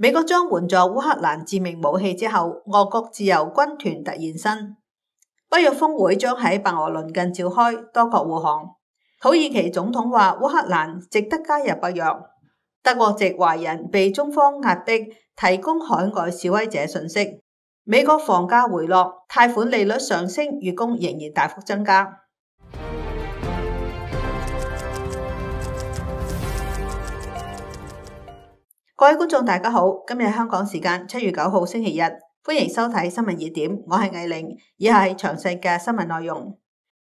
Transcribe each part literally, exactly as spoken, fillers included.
美國將援助烏克蘭致命武器之後，俄國自由軍團突現身。北約峰會將喺白俄鄰近召開，多國護航。土耳其總統話烏克蘭值得加入北約。德國籍華人被中方壓迫，提供海外示威者信息。美國房價回落，貸款利率上升，月供仍然大幅增加。各位觀眾大家好，今日香港時間七月九號星期日，歡迎收睇新聞熱點，我係藝玲，以下係詳細嘅新聞內容。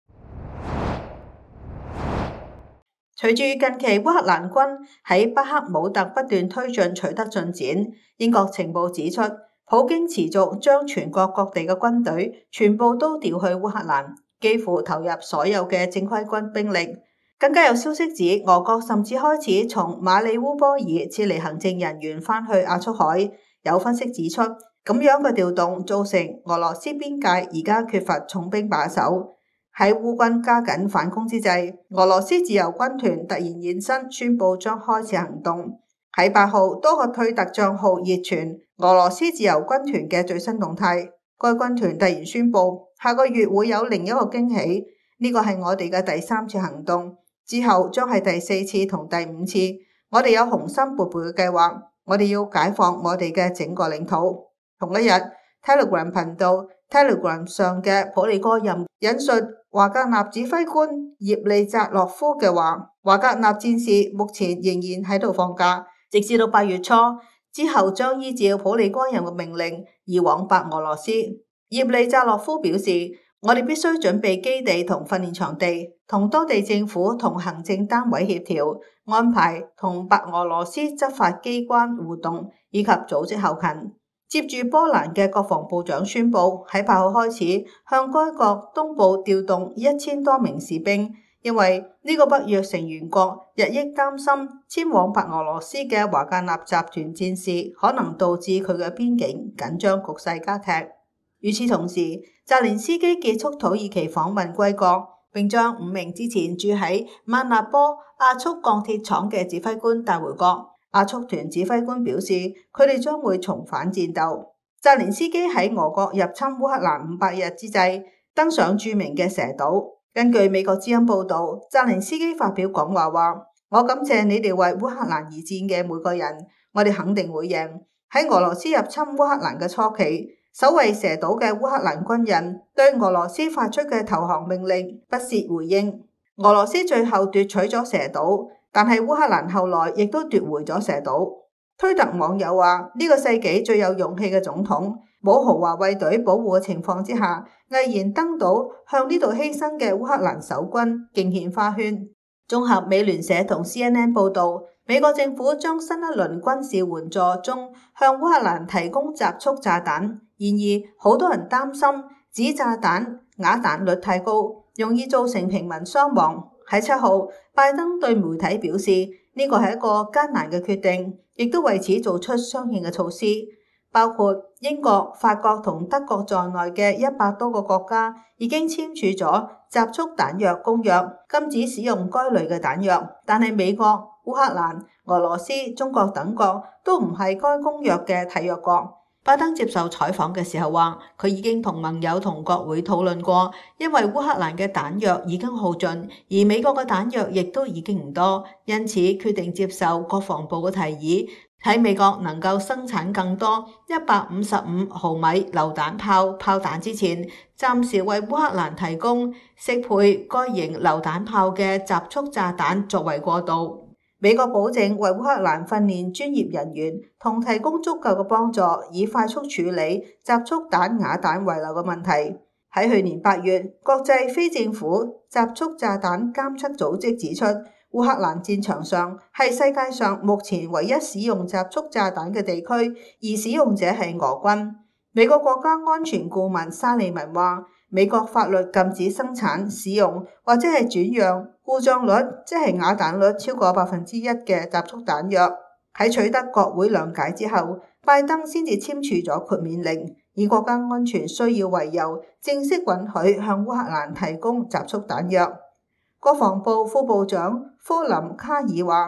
隨住近期烏克蘭軍喺巴克姆特不斷推進取得進展，英國情報指出，普京持續將全國各地嘅軍隊全部都調去烏克蘭，幾乎投入所有嘅正規軍兵力。更加有消息指，俄國甚至開始從馬里烏波爾撤離行政人員返去亞速海。有分析指出，咁樣嘅調動造成俄羅斯邊界而家缺乏重兵把守。喺烏軍加緊反攻之際，俄羅斯自由軍團突然現身，宣布將開始行動。喺八號，多個推特賬號熱傳俄羅斯自由軍團嘅最新動態。該軍團突然宣布，下個月會有另一個驚喜，呢個係我哋嘅第三次行動。之後將係第四次同第五次，我哋有雄心勃勃嘅計劃，我哋要解放我哋嘅整個領土。同一日 ，Telegram 頻道 Telegram 上嘅普利戈任引述華格納指揮官葉利扎洛夫嘅話，華格納戰士目前仍然喺度放假，直至到八月初，之後將依照普利戈任嘅命令移往白俄羅斯。葉利扎洛夫表示，我哋必須準備基地同訓練場地，同當地政府同行政單位協調安排，同白俄羅斯執法機關互動，以及組織後勤。接住波蘭嘅國防部長宣布，喺八號開始向該國東部調動一千多名士兵，因為呢個北約成員國日益擔心遷往白俄羅斯嘅華格納集團戰士可能導致佢嘅邊境緊張局勢加劇。與此同時，澤連斯基結束土耳其訪問歸國，並將五名之前住喺曼納波亞速鋼鐵廠嘅指揮官帶回國。亞速團指揮官表示，佢哋將會重返戰鬥。澤連斯基喺俄國入侵烏克蘭五百日之際登上著名嘅蛇島。根據美國之音報道，澤連斯基發表講話話：我感謝你哋為烏克蘭而戰嘅每個人，我哋肯定會贏。喺俄羅斯入侵烏克蘭嘅初期，守衛蛇島嘅烏克蘭軍人對俄羅斯發出嘅投降命令不屑回應。俄羅斯最後奪取咗蛇島，但係烏克蘭後來亦都奪回咗蛇島。推特網友話：呢個世紀最有勇氣嘅總統，冇豪華衛隊保護嘅情況之下，毅然登島向呢度犧牲嘅烏克蘭守軍敬獻花圈。綜合美聯社同 C N N 報道，美國政府將新一輪軍事援助中向烏克蘭提供集束炸彈，然而好多人擔心指炸彈啞彈率太高，容易造成平民傷亡。喺七號，拜登對媒體表示，呢個係一個艱難嘅決定，亦都為此做出相應嘅措施，包括英國、法國同德國在內嘅一百多個國家已經簽署咗集束彈藥公約，禁止使用該類嘅彈藥。但係美國、烏克蘭、俄羅斯、中國等國都唔係該公約嘅締約國。拜登接受採訪嘅時候話，佢已經同盟友同國會討論過，因為烏克蘭嘅彈藥已經耗盡，而美國嘅彈藥亦都已經唔多，因此決定接受國防部嘅提議，喺美國能夠生產更多一百五十五毫米榴彈炮炮彈之前，暫時為烏克蘭提供適配該型榴彈炮嘅集束炸彈作為過渡。美國保證為烏克蘭訓練專業人員同提供足夠嘅幫助，以快速處理集束彈啞彈遺留嘅問題。喺去年八月，國際非政府集束炸彈監測組織指出，烏克蘭戰場上係世界上目前唯一使用集束炸彈嘅地區，而使用者係俄軍。美國國家安全顧問沙利文話，美國法律禁止生產、使用或者係轉讓故障率即係啞彈率超過百分之一嘅集束彈藥。喺取得國會諒解之後，拜登先至簽署咗豁免令，以國家安全需要為由，正式允許向烏克蘭提供集束彈藥。國防部副部長科林卡爾話，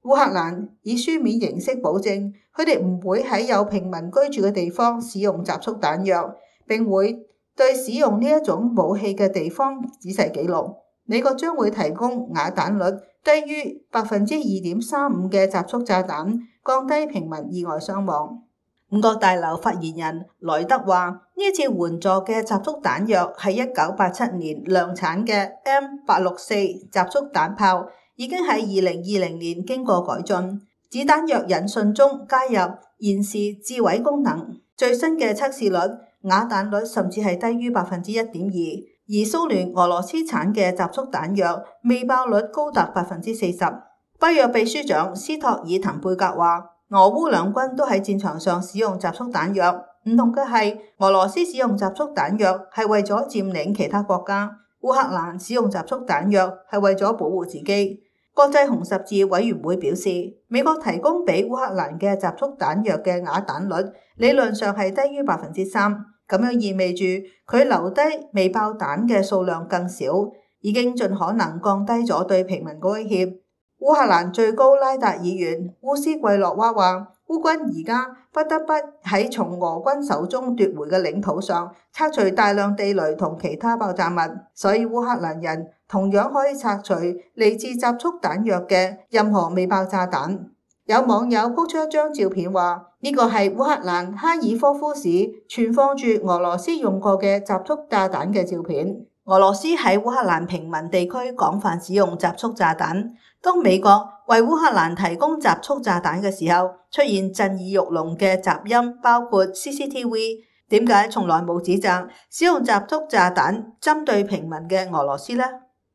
烏克蘭以書面形式保證，佢哋唔會喺有平民居住嘅地方使用集束彈藥，並會對使用呢一種武器嘅地方仔細記錄。美國將會提供啞彈率低於百分之二點三五嘅集束炸彈，降低平民意外傷亡。五角大樓發言人萊德話：呢一次援助嘅集束彈藥係一九八七年量產嘅 M 八六四集束彈炮，已經喺二零二零年經過改進。子彈藥引信中加入延時自毀功能，最新嘅測試率啞彈率甚至係低於百分之一點二，而蘇聯俄羅斯產嘅集束彈藥未爆率高達百分之四十。北約秘書長斯托爾滕貝格話：俄烏兩軍都喺戰場上使用集束彈藥，唔同嘅係俄羅斯使用集束彈藥係為咗佔領其他國家，烏克蘭使用集束彈藥係為咗保護自己。國際紅十字委員會表示，美國提供俾烏克蘭嘅集束彈藥嘅啞彈率理論上係低於百分之三，咁樣意味住佢留低未爆彈嘅數量更少，已經盡可能降低咗對平民嘅威脅。烏克蘭最高拉達議員烏斯季洛娃話：烏軍而家不得不喺從俄軍手中奪回嘅領土上拆除大量地雷同其他爆炸物，所以烏克蘭人同樣可以拆除嚟自集束彈藥嘅任何未爆炸彈。有網友鋪出一張照片話：呢個係烏克蘭哈爾科夫市存放住俄羅斯用過嘅集束炸彈嘅照片。俄羅斯喺烏克蘭平民地區廣泛使用集束炸彈。當美國為烏克蘭提供集束炸彈嘅時候，出現震耳欲聾嘅雜音，包括 C C T V。點解從來冇指責使用集束炸彈針對平民嘅俄羅斯呢？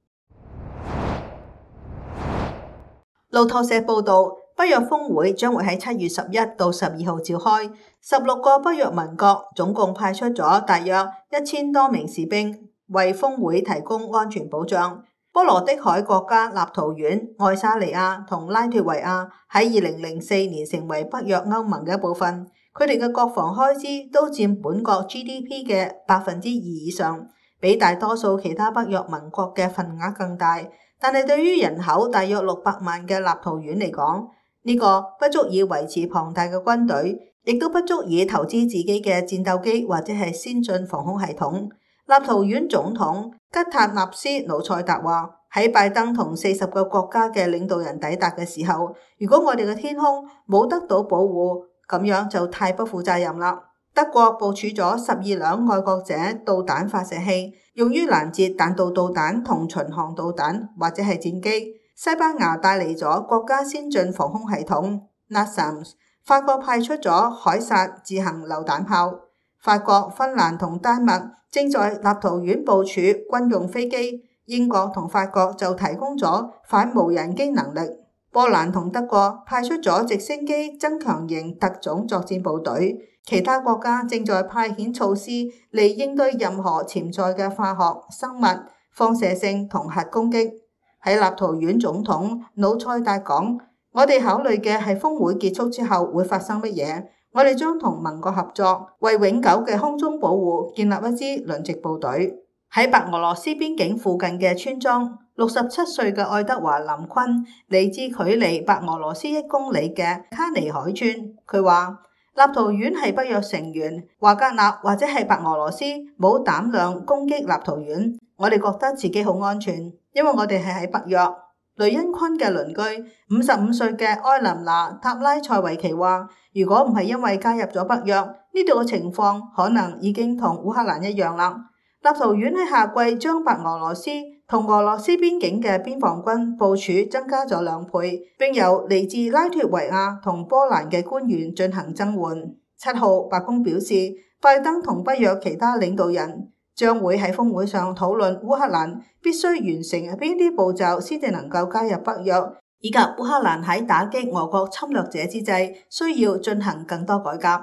路透社報道，北約峰會將會喺七月十一到十二號召開，十六個北約盟國總共派出咗大約一千多名士兵，為峰會提供安全保障。波羅的海國家立陶宛、愛沙尼亞同拉脫維亞喺二零零四年成為北約歐盟嘅一部分，佢哋嘅國防開支都佔本國 G D P 嘅百分之二以上，比大多數其他北約盟國嘅份額更大。但係對於人口大約六百萬嘅立陶宛嚟講，呢個不足以維持龐大嘅軍隊，亦都不足以投資自己嘅戰鬥機或者係先進防空系統。立陶宛總統吉塔納斯魯塞達話：喺拜登同四十個國家嘅領導人抵達嘅時候，如果我哋嘅天空冇得到保護，咁樣就太不負責任啦。德國部署咗十二輛愛國者導彈發射器，用於攔截彈道導彈同巡航導彈或者係戰機。西班牙帶嚟咗國家先進防空系統 NASAMS， 法國派出咗凱撒自行榴彈炮。法國、芬蘭同丹麥正在立陶宛部署軍用飛機，英國同法國就提供咗反無人機能力。波蘭同德國派出咗直升機增強型特種作戰部隊，其他國家正在派遣措施嚟應對任何潛在嘅化學、生物、放射性同核攻擊。喺立陶宛總統魯塞達講：我哋考慮嘅係峰會結束之後會發生乜嘢，我哋將同盟國合作，為永久嘅空中保護建立一支輪值部隊。喺白俄羅斯邊境附近嘅村莊，六十七歲嘅愛德華林昆嚟自距離白俄羅斯一公里嘅卡尼海村。佢話：立陶宛係北約成員，華格納或者係白俄羅斯冇膽量攻擊立陶宛，我哋覺得自己好安全，因為我哋係喺北約。雷恩昆嘅鄰居五十五歲嘅埃琳娜塔拉塞維奇話：如果唔係因為加入咗北約，呢度嘅情況可能已經同烏克蘭一樣啦。立陶宛喺夏季將白俄羅斯同俄羅斯邊境嘅邊防軍部署增加咗兩倍，並由嚟自拉脫維亞同波蘭嘅官員進行增援。七號，白宮表示，拜登同北約其他領導人將會喺峰會上討論烏克蘭必須完成邊啲步驟先至能夠加入北約，以及烏克蘭喺打擊俄國侵略者之際需要進行更多改革。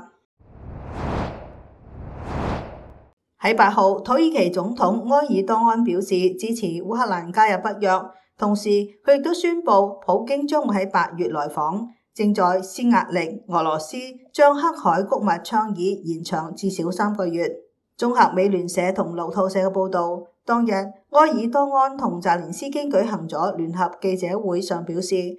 喺八號，土耳其總統埃爾多安表示支持烏克蘭加入北約，同時佢亦都宣布普京將會喺八月來訪，正在施壓力俄羅斯將黑海谷物倡議延長至少三個月。綜合美聯社同路透社嘅報導，當日埃爾多安同澤連斯基舉行咗聯合記者會上表示，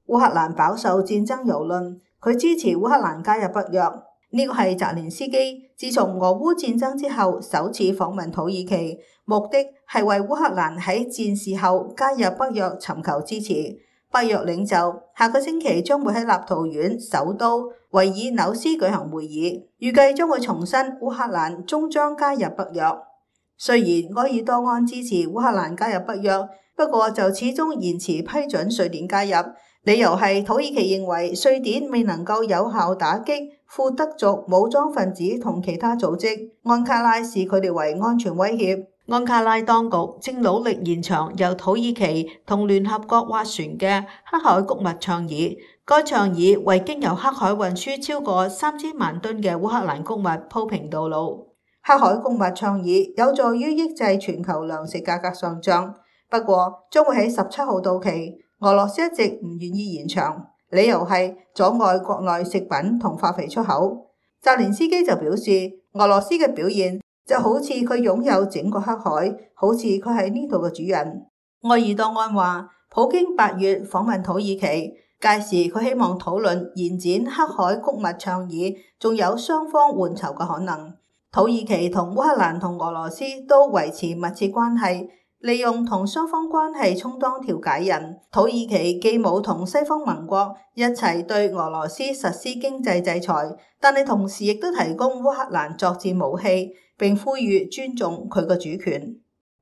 烏克蘭飽受戰爭蹂躪，佢支持烏克蘭加入北約。呢個係澤連斯基自從俄烏戰爭之後首次訪問土耳其，目的係為烏克蘭喺戰事後加入北約尋求支持。北約領袖下個星期將會喺立陶宛首都維爾紐斯舉行會議，預計將會重申烏克蘭終將加入北約。雖然埃爾多安支持烏克蘭加入北約，不過就始終延遲批准瑞典加入，理由係土耳其認為瑞典未能夠有效打擊庫德族武裝分子同其他組織，安卡拉視佢哋為安全威脅。安卡拉當局正努力延長由土耳其同聯合國斡旋嘅黑海谷物倡議，該倡議為經由黑海運輸超過三千萬噸嘅烏克蘭谷物鋪平道路。黑海谷物倡議有助於抑制全球糧食價格上漲，不過將會喺十七號到期。俄羅斯一直唔願意延長，理由係阻礙國內食品同化肥出口。澤連斯基就表示，俄羅斯嘅表現就好似佢擁有整個黑海，好似佢係呢度嘅主人。埃爾多安話，普京八月訪問土耳其，屆時佢希望討論延展黑海谷物倡議，仲有雙方換籌嘅可能。土耳其同烏克蘭同俄羅斯都維持密切關係，利用同雙方關係充當調解人。土耳其既冇同西方盟國一齊對俄羅斯實施經濟制裁，但係同時亦都提供烏克蘭作戰武器，並呼籲尊重佢嘅主權。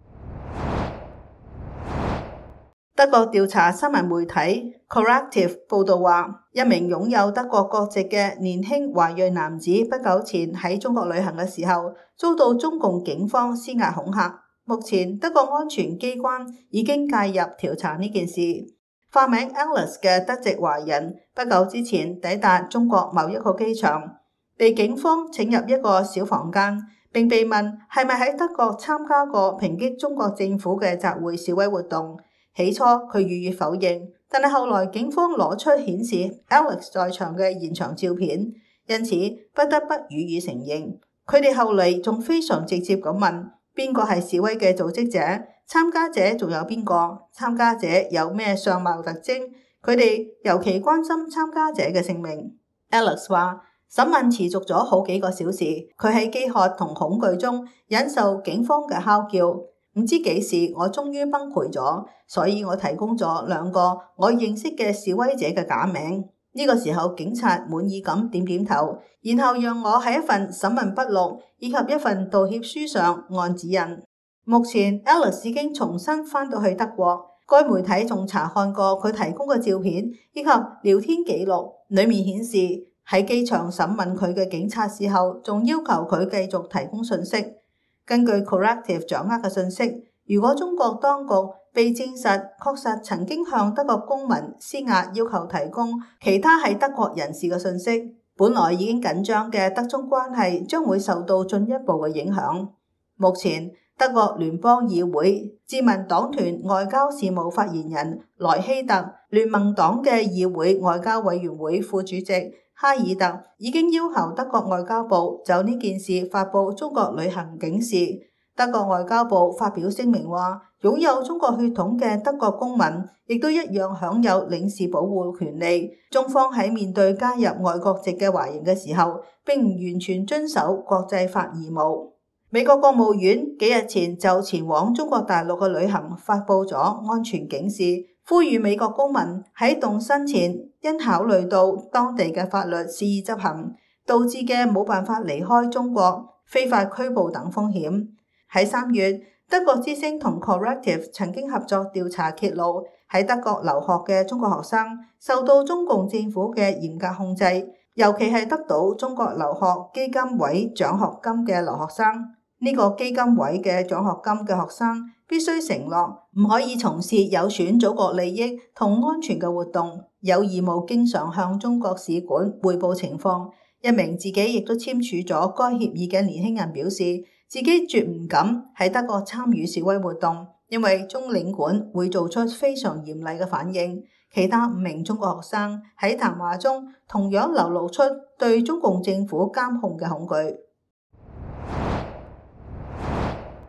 德國調查新聞媒體 Correctiv 報道話，一名擁有德國國籍嘅年輕華裔男子不久前喺中國旅行嘅時候，遭到中共警方施壓恐嚇。目前德國安全機關已經介入調查呢件事。化名 Alex 嘅德籍華人不久之前抵達中國某一個機場，被警方請入一個小房間，並被問係咪喺德國參加過抨擊中國政府嘅集會示威活動。起初佢予以否認，但係後來警方攞出顯示 Alex 在場嘅現場照片，因此不得不予以承認。佢哋後嚟仲非常直接咁問邊個係示威嘅組織者，參加者仲有邊個，參加者有咩相貌特徵，佢哋尤其關心參加者嘅姓名。Alex 話審問持續咗好幾個小時，佢喺飢渴同恐懼中忍受警方嘅嚎叫。唔知幾時我終於崩潰咗，所以我提供咗兩個我認識嘅示威者嘅假名。呢個時候警察滿意咁點點頭，然後讓我喺一份審問筆錄以及一份道歉書上按指印。目前 Alex 已經重新返到去德國，該媒體仲查看過佢提供嘅照片以及聊天記錄，裡面顯示喺機場審問佢嘅警察時候，仲要求佢繼續提供信息。根據 Correctiv 掌握嘅信息，如果中國當局被證實確實曾經向德國公民施壓，要求提供其他喺德國人士嘅信息，本來已經緊張嘅德中關係將會受到進一步嘅影響。目前，德國聯邦議會自民黨團外交事務發言人萊希特、聯盟黨嘅議會外交委員會副主席哈爾特已經要求德國外交部就呢件事發布中國旅行警示。德國外交部發表聲明話，擁有中國血統嘅德國公民亦都一樣享有領事保護權利。中方喺面對加入外國籍嘅華人嘅時候，並唔完全遵守國際法義務。美國國務院幾日前就前往中國大陸嘅旅行發布咗安全警示，呼籲美國公民喺動身前因考慮到當地嘅法律肆意執行，導致嘅冇辦法離開中國、非法拘捕等風險。喺三月，德國之聲同 Correctiv 曾經合作調查揭露，喺德國留學嘅中國學生受到中共政府嘅嚴格控制，尤其係得到中國留學基金委獎學金嘅留學生。呢個基金委嘅獎學金嘅學生必須承諾唔可以從事有損祖國利益同安全嘅活動，有義務經常向中國使館匯報情況。一名自己亦都簽署咗該協議嘅年輕人表示，自己絕唔敢喺德國參與示威活動，因為中領館會做出非常嚴厲嘅反應。其他五名中國學生喺談話中同樣流露出對中共政府監控嘅恐懼。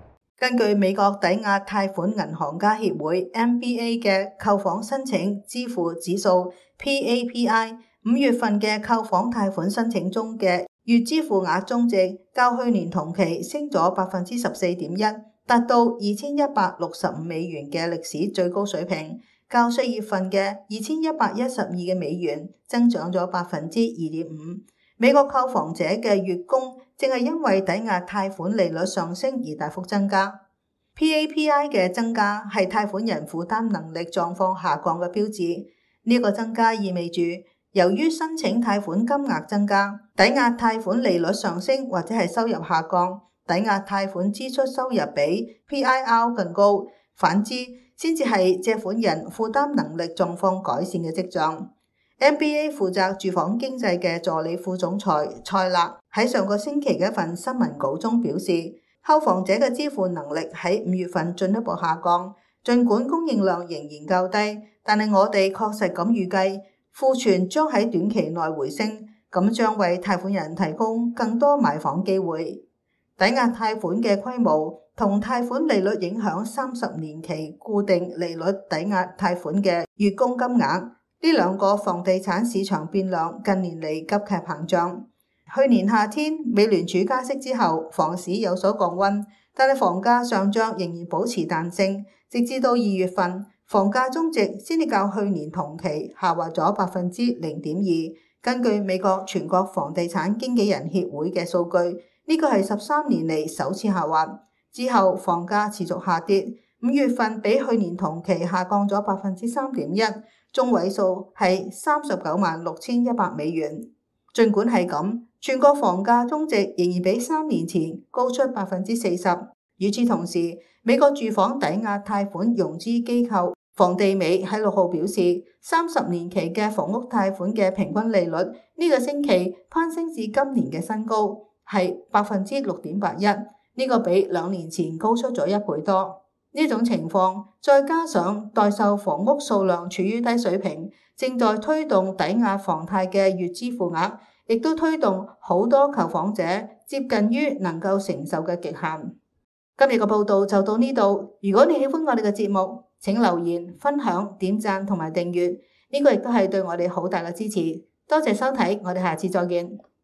根據美國抵押貸款銀行家協會 M B A 嘅購房申請支付指數 P A P I， 五月份嘅購房貸款申請中嘅月支付額中值較去年同期升咗百分之十四點一，達到二千一百六十五美元嘅歷史最高水平，較四月份嘅二千一百一十二嘅美元增長咗百分之二點五。美國購房者嘅月供正係因為抵押貸款利率上升而大幅增加。P A P I 嘅增加係貸款人負擔能力狀況下降嘅標誌。呢個增加意味住，由於申請貸款金額增加，抵押貸款利率上升或者係收入下降，抵押貸款支出收入比 P I R 更高。反之，先至係借款人負擔能力狀況改善嘅跡象。M B A 負責住房經濟嘅助理副總裁蔡勒喺上個星期嘅一份新聞稿中表示，購房者嘅支付能力喺五月份進一步下降，儘管供應量仍然較低，但係我哋確實咁預計庫存將喺短期內回升，咁將為貸款人提供更多買房機會。抵押貸款嘅規模同貸款利率影響三十年期固定利率抵押貸款嘅月供金額。呢兩個房地產市場變量近年嚟急劇膨脹。去年夏天美聯儲加息之後，房市有所降溫，但係房價上漲仍然保持彈性，直至到二月份，房價中值先至較去年同期下滑咗百分之零點二。根據美國全國房地產經紀人協會嘅數據，呢個係十三年嚟首次下滑。之後房價持續下跌，五月份比去年同期下降咗百分之三點一。中位數係三十九萬六千一百美元。儘管係咁，全國房價中值仍然比三年前高出百分之四十。與此同時，美國住房抵押貸款融資機構房地美喺六號表示，三十年期嘅房屋貸款嘅平均利率呢個星期攀升至今年嘅新高，係百分之六點八一。呢個比兩年前高出咗一倍多。呢種情況，再加上待售房屋數量處於低水平，正在推動抵押房貸嘅月支付額，亦都推動好多購房者接近於能夠承受嘅極限。今日嘅報道就到呢度。如果你喜歡我哋嘅節目，請留言、分享、點讚同埋訂閱，呢個亦都係對我哋好大嘅支持。多謝收睇，我哋下次再見。